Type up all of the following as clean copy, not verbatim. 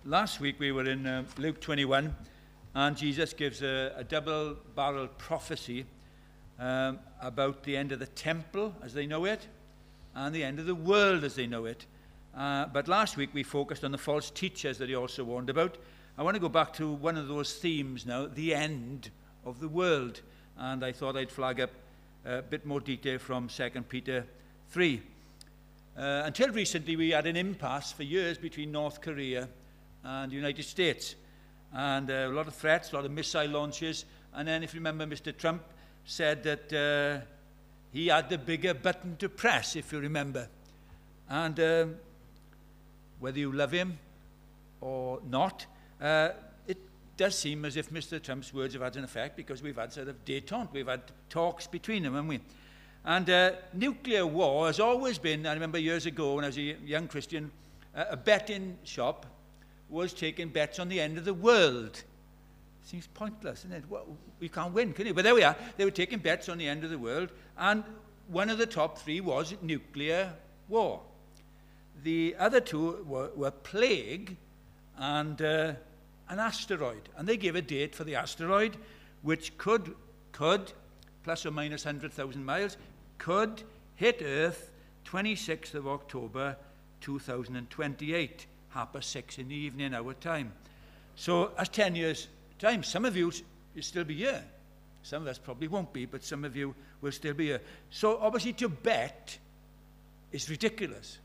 Last week we were in Luke 21, and Jesus gives a double-barreled prophecy about the end of the temple as they know it, and the end of the world as they know it. But last week we focused on the false teachers that he also warned about. I want to go back to one of those themes now, the end of the world. And I thought I'd flag up a bit more detail from 2 Peter 3. Until recently we had an impasse for years between North Korea and the United States. And a lot of threats, a lot of missile launches. And then, if you remember, Mr. Trump said that he had the bigger button to press, if you remember. And whether you love him or not, it does seem as if Mr. Trump's words have had an effect, because we've had sort of détente, we've had talks between them, haven't we? And nuclear war has always been, I remember years ago when I was a young Christian, a betting shop was taking bets on the end of the world. Seems pointless, isn't it? Well, we can't win, can you? But there we are. They were taking bets on the end of the world, and one of the top three was nuclear war. The other two were plague and an asteroid. And they gave a date for the asteroid, which could plus or minus 100,000 miles, could hit Earth 26th of October 2028. 6:30 in the evening, our time. So that's 10 years' time. Some of you will still be here. Some of us probably won't be, but some of you will still be here. So obviously to bet is ridiculous.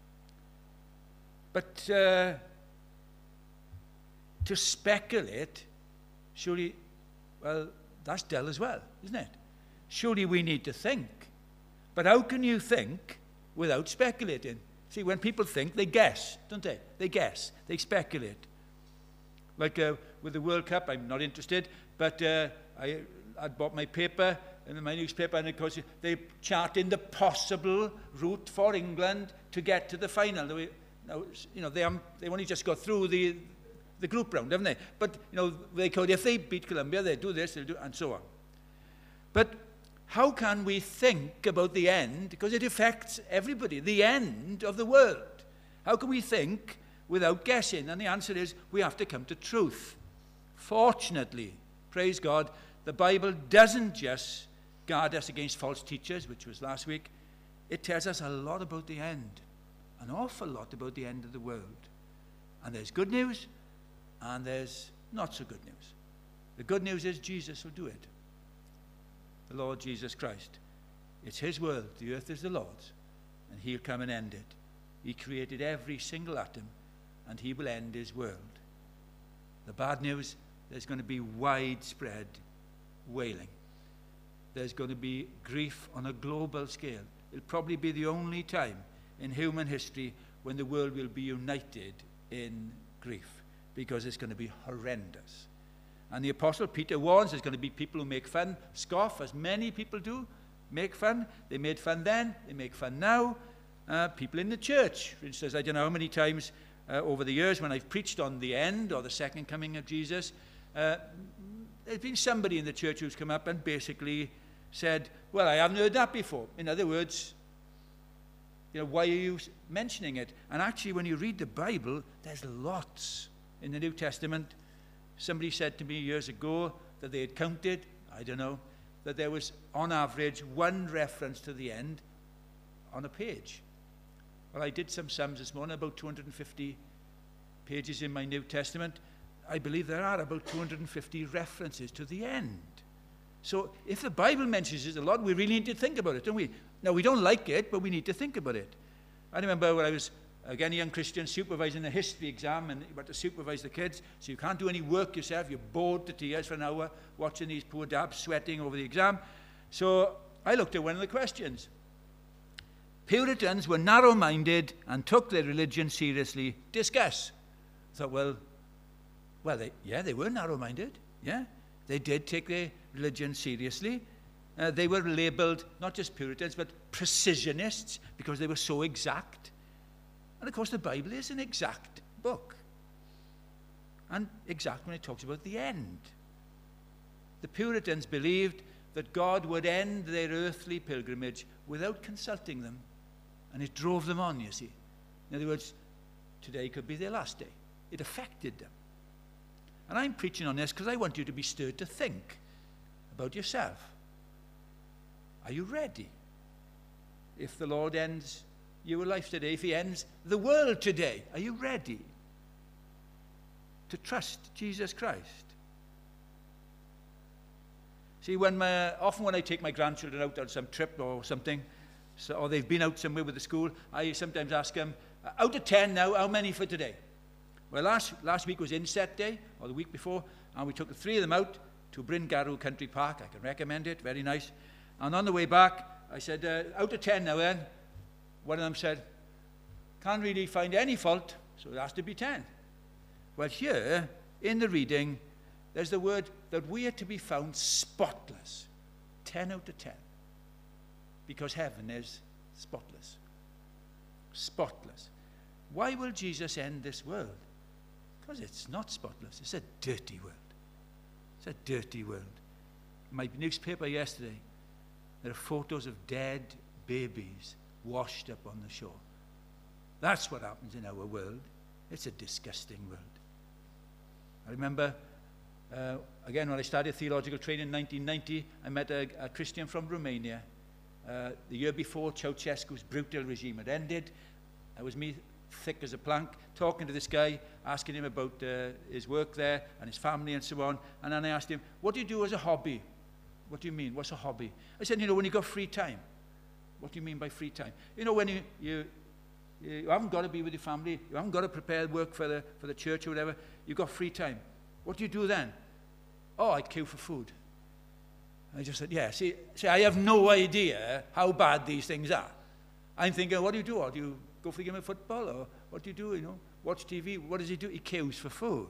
But to speculate, surely, well, that's dull as well, isn't it? Surely we need to think. But how can you think without speculating? See, when people think, they guess, don't they? They guess, they speculate. Like with the World Cup, I'm not interested, but I'd bought my paper, and my newspaper, and of course they chart in the possible route for England to get to the final. Now, you know, they only just got through the group round, haven't they? But you know, they could, if they beat Colombia, they do this, they'll do, and so on. But how can we think about the end? Because it affects everybody, the end of the world. How can we think without guessing? And the answer is, we have to come to truth. Fortunately, praise God, the Bible doesn't just guard us against false teachers, which was last week. It tells us a lot about the end, an awful lot about the end of the world. And there's good news, and there's not so good news. The good news is Jesus will do it. The Lord Jesus Christ. It's his world. The earth is the Lord's, and he'll come and end it. He created every single atom, and he will end his world. The bad news, there's going to be widespread wailing. There's going to be grief on a global scale. It'll probably be the only time in human history when the world will be united in grief, because it's going to be horrendous. And the Apostle Peter warns there's going to be people who make fun, scoff, as many people do, make fun. They made fun then, they make fun now. People in the church, for instance, I don't know how many times over the years when I've preached on the end or the second coming of Jesus, there's been somebody in the church who's come up and basically said, well, I haven't heard that before. In other words, you know, why are you mentioning it? And actually, when you read the Bible, there's lots in the New Testament. Somebody said to me years ago that they had counted, I don't know, that there was on average one reference to the end on a page. Well, I did some sums this morning, about 250 pages in my New Testament. I believe there are about 250 references to the end. So if the Bible mentions it a lot, we really need to think about it, don't we? Now, we don't like it, but we need to think about it. I remember when I was, again, a young Christian supervising a history exam, and you had to supervise the kids, so you can't do any work yourself. You're bored to tears for an hour watching these poor dabs sweating over the exam. So I looked at one of the questions. Puritans were narrow-minded and took their religion seriously. Discuss. I thought, well, they were narrow-minded. Yeah, they did take their religion seriously. They were labeled not just Puritans, but precisionists, because they were so exact. And of course, the Bible is an exact book. And exact when it talks about the end. The Puritans believed that God would end their earthly pilgrimage without consulting them. And it drove them on, you see. In other words, today could be their last day. it affected them. And I'm preaching on this because I want you to be stirred to think about yourself. Are you ready? If the Lord ends your life today, if he ends the world today, are you ready to trust Jesus Christ? See, often when I take my grandchildren out on some trip or something, or they've been out somewhere with the school, I sometimes ask them, out of 10 now, how many for today? Well, last week was Inset Day, or the week before, and we took the 3 of them out to Bryn Garw Country Park. I can recommend it, very nice. And on the way back, I said, out of 10 now then. One of them said, can't really find any fault, so it has to be 10. Well, here, in the reading, there's the word that we are to be found spotless. 10 out of 10. Because heaven is spotless. Spotless. Why will Jesus end this world? Because it's not spotless. It's a dirty world. It's a dirty world. In my newspaper yesterday, there are photos of dead babies washed up on the shore. That's what happens in our world. It's a disgusting world. I remember, again, when I started theological training in 1990, I met a Christian from Romania. The year before, Ceausescu's brutal regime had ended. It was me, thick as a plank, talking to this guy, asking him about his work there and his family and so on. And then I asked him, what do you do as a hobby? What do you mean? What's a hobby? I said, when you got free time. What do you mean by free time? When you haven't got to be with your family, you haven't got to prepare work for the church or whatever, you've got free time. What do you do then? Oh, I'd queue for food. I just said, yeah, see, I have no idea how bad these things are. I'm thinking, what do you do? Or do you go for a game of football? Or what do you do, Watch TV? What does he do? He queues for food.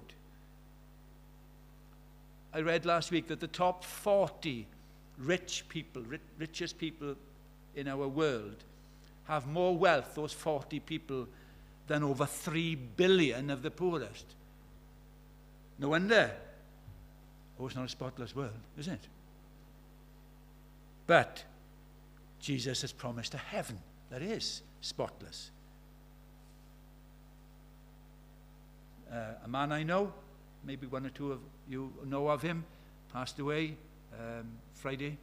I read last week that the top 40 richest people in our world have more wealth, those 40 people, than over 3 billion of the poorest. No wonder. Oh, it's not a spotless world, is it? But Jesus has promised a heaven that is spotless. A man I know, maybe one or two of you know of him, passed away Friday.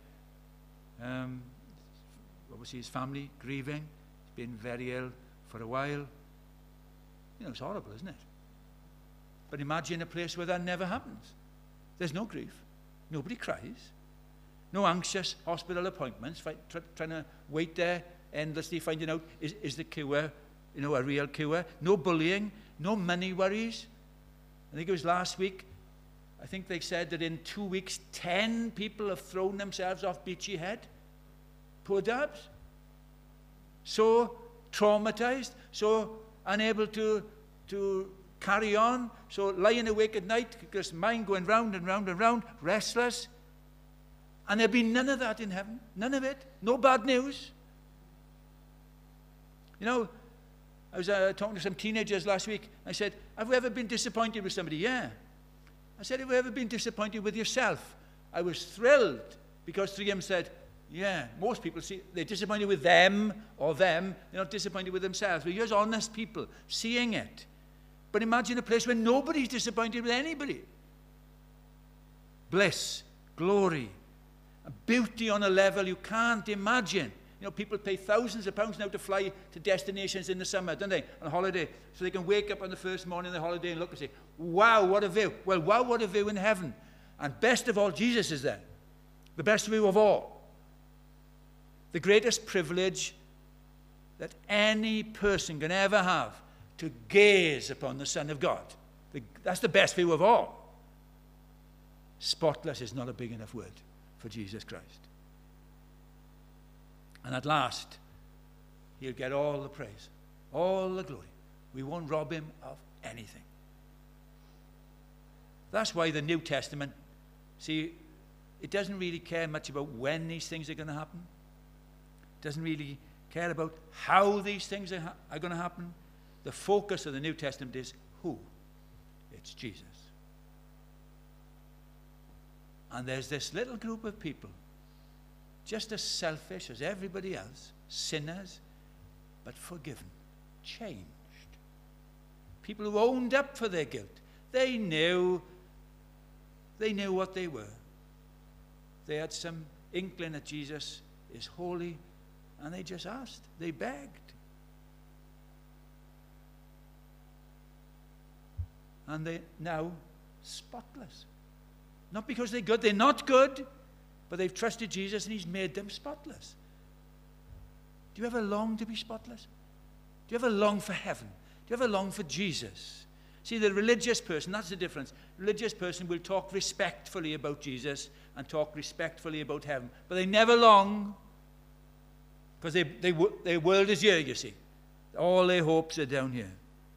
Obviously his family grieving. He's been very ill for a while. It's horrible, isn't it? But imagine a place where that never happens. There's no grief. Nobody cries. No anxious hospital appointments, trying to wait there endlessly, finding out, is the cure, a real cure? No bullying, no money worries. I think it was last week, I think they said that in 2 weeks, 10 people have thrown themselves off Beachy Head. Poor dabs. So traumatized, so unable to carry on, so lying awake at night, because mind going round and round and round, restless. And there'll be none of that in heaven. None of it. No bad news. I was talking to some teenagers last week. I said, have you ever been disappointed with somebody? Yeah. I said, have you ever been disappointed with yourself? I was thrilled because 3M said, yeah, most people they're disappointed with them or them. They're not disappointed with themselves. But here's honest people seeing it. But imagine a place where nobody's disappointed with anybody. Bliss, glory, beauty on a level you can't imagine. People pay thousands of pounds now to fly to destinations in the summer, don't they, on holiday, so they can wake up on the first morning of the holiday and look and say, wow, what a view. Well, wow, what a view in heaven. And best of all, Jesus is there. The best view of all. The greatest privilege that any person can ever have, to gaze upon the Son of God. That's the best view of all. Spotless is not a big enough word for Jesus Christ. And at last, he'll get all the praise, all the glory. We won't rob him of anything. That's why the New Testament, see, it doesn't really care much about when these things are going to happen. It doesn't really care about how these things are going to happen. The focus of the New Testament is who? It's Jesus. And there's this little group of people, just as selfish as everybody else, sinners, but forgiven, changed. people who owned up for their guilt. They knew what they were. They had some inkling that Jesus is holy, and they just asked. They begged. And they're now spotless. Not because they're good. They're not good, but they've trusted Jesus, and he's made them spotless. Do you ever long to be spotless? Do you ever long for heaven? Do you ever long for Jesus? See, the religious person, that's the difference. Religious person will talk respectfully about Jesus and talk respectfully about heaven, but they never long, because their world is here, you see. All their hopes are down here.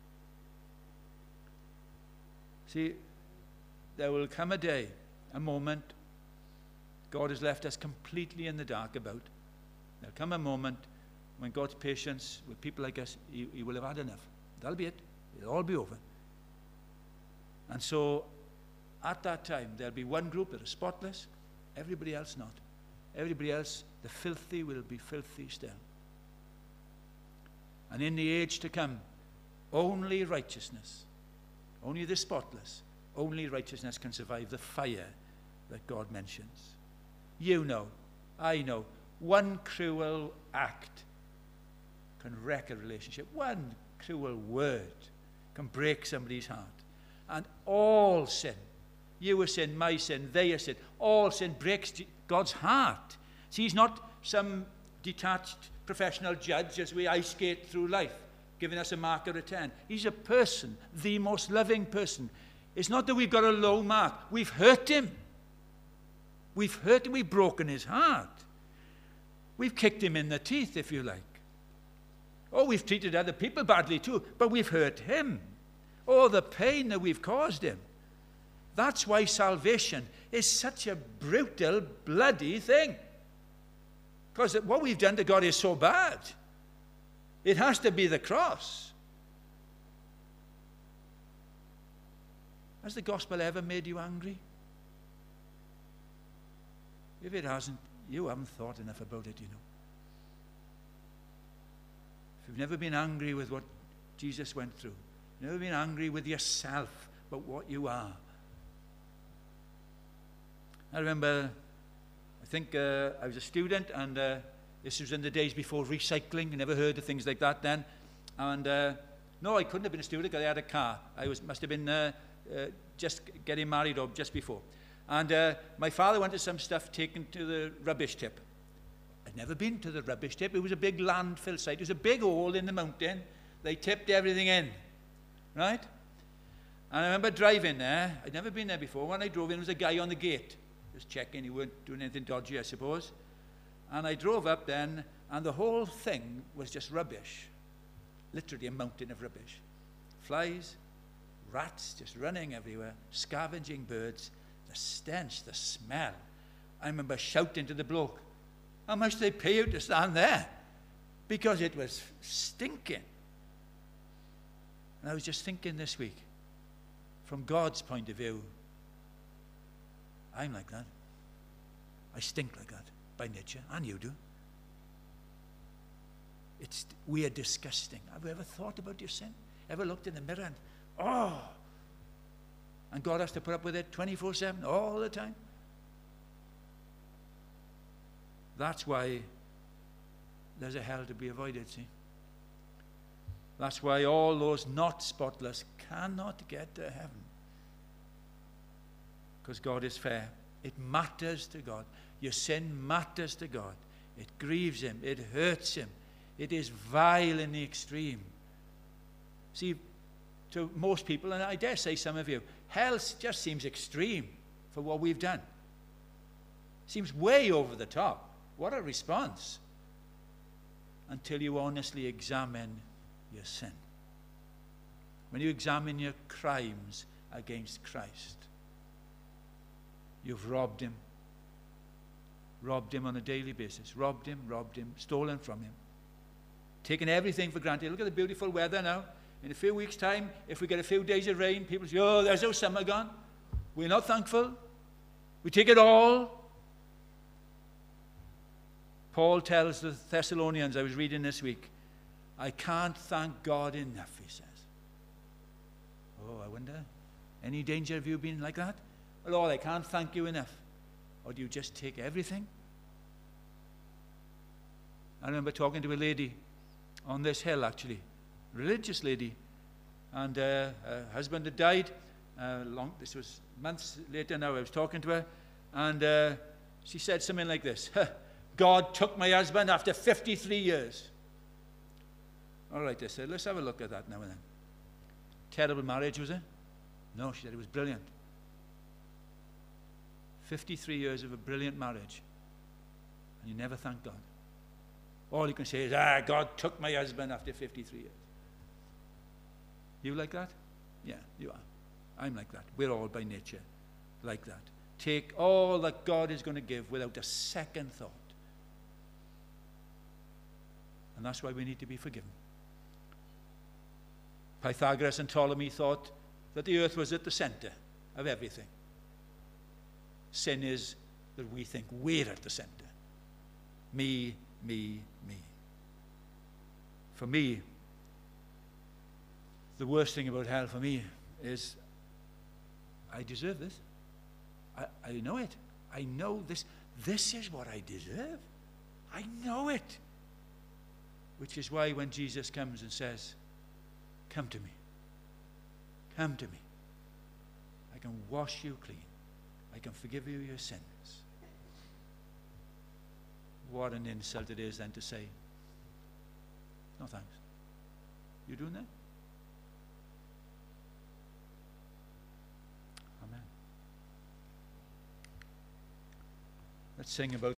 See, there will come a day, a moment, God has left us completely in the dark about. There'll come a moment when God's patience with people like us, he will have had enough. That'll be it. It'll all be over. And so, at that time, there'll be one group that are spotless, everybody else not. Everybody else, the filthy will be filthy still. And in the age to come, only righteousness, only the spotless, only righteousness can survive the fire that God mentions. You know, I know, one cruel act can wreck a relationship. One cruel word can break somebody's heart. And all sin, you are sin, my sin, they are sin, all sin breaks God's heart. See, he's not some detached professional judge as we ice skate through life, giving us a mark out of 10. He's a person, the most loving person. It's not that we've got a low mark. We've hurt him. We've hurt him. We've broken his heart. We've kicked him in the teeth, if you like. Oh, we've treated other people badly too, but we've hurt him. Oh, the pain that we've caused him. That's why salvation is such a brutal, bloody thing. Because what we've done to God is so bad. It has to be the cross. Has the gospel ever made you angry? If it hasn't, you haven't thought enough about it, you know. If you've never been angry with what Jesus went through, you've never been angry with yourself about what you are. I remember, I think I was a student, and this was in the days before recycling. I never heard of things like that then. And no, I couldn't have been a student because I had a car. Must have been just getting married or just before. And my father wanted some stuff taken to the rubbish tip. I'd never been to the rubbish tip. It was a big landfill site. It was a big hole in the mountain. They tipped everything in, right? And I remember driving there. I'd never been there before. When I drove in, there was a guy on the gate, just checking. He weren't doing anything dodgy, I suppose. And I drove up then, and the whole thing was just rubbish. Literally a mountain of rubbish. Flies, rats just running everywhere, scavenging birds, the stench, the smell. I remember shouting to the bloke, how much do they pay you to stand there? Because it was stinking. And I was just thinking this week, from God's point of view, I'm like that. I stink like that by nature, and you do. We are disgusting. Have you ever thought about your sin? Ever looked in the mirror and, oh, and God has to put up with it 24/7, all the time? That's why there's a hell to be avoided, see? That's why all those not spotless cannot get to heaven. Because God is fair. It matters to God. Your sin matters to God. It grieves him. It hurts him. It is vile in the extreme. See, to most people, and I dare say some of you, hell just seems extreme for what we've done. Seems way over the top. What a response. Until you honestly examine your sin. When you examine your crimes against Christ, you've robbed him. Robbed him on a daily basis. Robbed him, stolen from him. Taken everything for granted. Look at the beautiful weather now. In a few weeks' time, if we get a few days of rain, people say, oh, there's no summer gone. We're not thankful. We take it all. Paul tells the Thessalonians, I was reading this week, I can't thank God enough, he says. Oh, I wonder, any danger of you being like that? Lord, I can't thank you enough. Or do you just take everything? I remember talking to a lady on this hill, actually, religious lady, and her husband had died. This was months later now. I was talking to her, and she said something like this: God took my husband after 53 years. All right, I said, let's have a look at that now and then. Terrible marriage, was it? No, she said it was brilliant. 53 years of a brilliant marriage, and you never thank God. All you can say is, God took my husband after 53 years. You like that? Yeah, you are. I'm like that. We're all by nature like that. Take all that God is going to give without a second thought. And that's why we need to be forgiven. Pythagoras and Ptolemy thought that the earth was at the center of everything. Sin is that we think we're at the center. Me, me, me. For me, the worst thing about hell for me is I deserve this. I know it. I know this. This is what I deserve. I know it. Which is why when Jesus comes and says, come to me. Come to me. I can wash you clean. I can forgive you your sins. What an insult it is then to say, no thanks. You doing that? Amen. Let's sing about